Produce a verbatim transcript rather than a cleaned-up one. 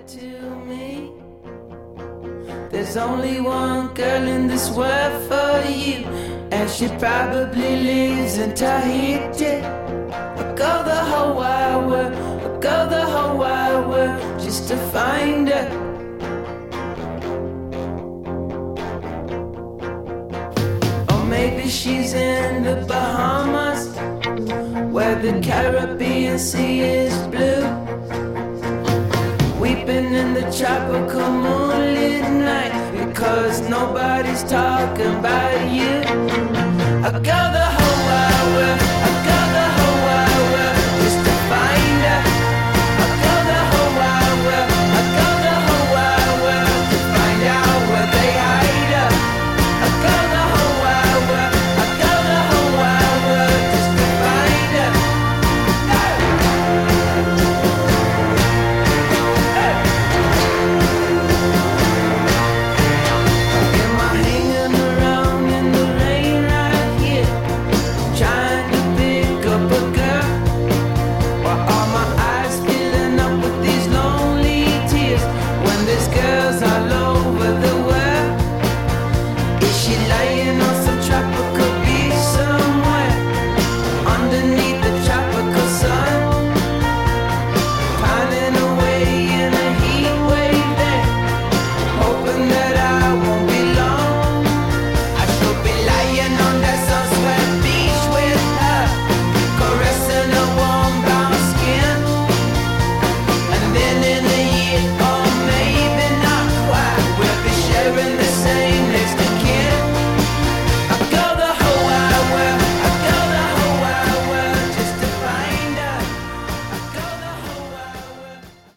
to me. There's only one girl in this world for you, and she probably lives in Tahiti. I'll go the whole wide world, I'll go the whole wide world just to find her. Or maybe she's in the Bahamas, where the Caribbean Sea is blue, weeping in the tropical moonlit night because nobody's talking about you. I go the